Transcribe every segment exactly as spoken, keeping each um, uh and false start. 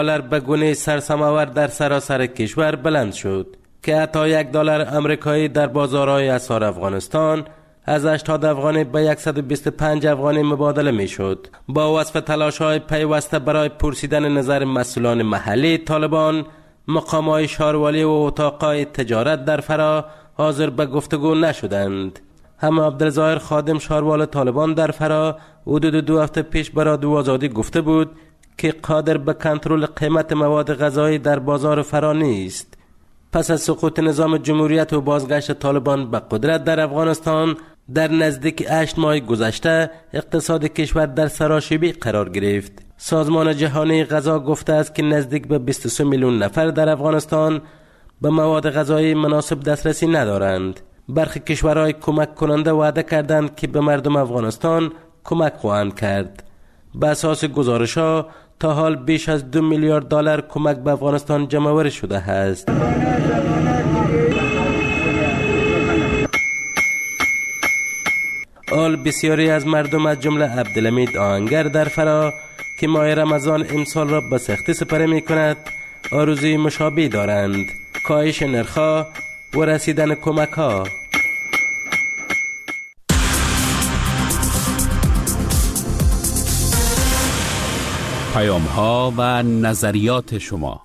دلار به گونه سرسماور در سراسر کشور بلند شد که حتی یک دلار آمریکایی در بازارهای اسعار افغانستان از هشتاد افغانی به صد و بیست و پنج افغانی مبادله می شد. با وصف تلاش‌های پیوسته برای پرسیدن نظر مسئولان محلی طالبان، مقام‌های شاروالی و اتاق‌های تجارت در فرا حاضر به گفتگو نشدند. هم عبدالظاهر خادم شاروال طالبان در فرا حدود دو هفته پیش به رادیو آزادی گفته بود که قادر به کنترل قیمت مواد غذایی در بازار فرا نیست. پس از سقوط نظام جمهوریت و بازگشت طالبان به قدرت در افغانستان در نزدیک هشت ماه گذشته اقتصاد کشور در سراشیبی قرار گرفت. سازمان جهانی غذا گفته است که نزدیک به بیست و سه میلیون نفر در افغانستان به مواد غذایی مناسب دسترسی ندارند. برخی کشورهای کمک کننده وعده کردند که به مردم افغانستان کمک خواهند کرد. به اساس گزارش‌ها تا حال بیش از دو میلیارد دلار کمک به افغانستان جمع‌آوری شده است. آل بسیاری از مردم از جمله عبدالحمید آهنگر در فرا که ماه رمضان امسال را به سختی سپری می کند آرزوی مشابه دارند: کاهش نرخ‌ها و رسیدن کمک‌ها. پیام‌ها و نظریات شما.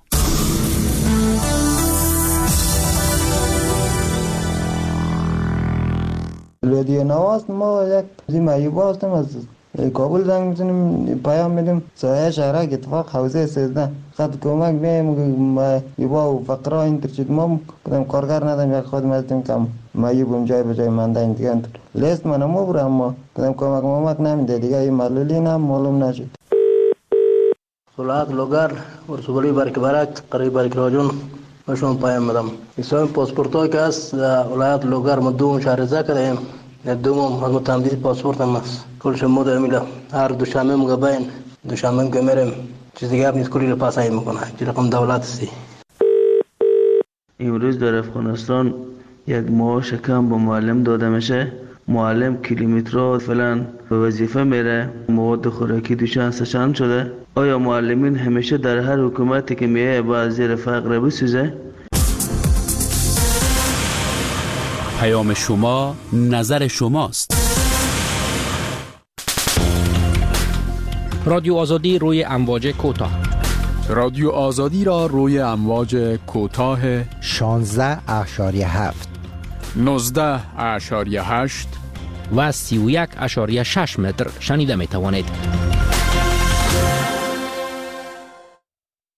رادیو نواست ما یک زیمایی هستم از کابل زنگ میزنیم پیام میدیم سایه شهرک اتفاق حوزه سیزده خط کمک میم ما یبا و فقرا اینترچید ما کدام کارگر ندارم یک خودم هستیم کم ما یبم جای به جای منده این دیگه لیست من ما برم ما کدام کمک مامک نمیده دیگه این معلولی نم معلوم نشد. ولایت لوگر ورسولی برک برک قریب برک راجون مشون پیام میدم. اسم پاسپورتای که است ولایت لوگر مدوم شهرزا کردیم دوم از متمدید پاسپورت هم است. کلش مود امیلا هر دوشنبه مگبین دوشنبه که میرم چیز دیگه نیست کلی رو پاسایی میکنه چه رقم دولت است. امروز در افغانستان یک معاش کم به معلم داده میشه. معلم کیلومترها فلان به وظیفه میره، مواد خوراکی دوشان سشان شده. آیا معلمین همیشه در هر حکومتی که میه با زیر فقر بسوزه؟ پیام شما نظر شماست. رادیو آزادی روی امواج کوتاه. رادیو آزادی را روی امواج کوتاه شانزده اشاریه هفت، نوزده اشاریه هشت و سی و یک اشاریه شش متر شنیده می توانید.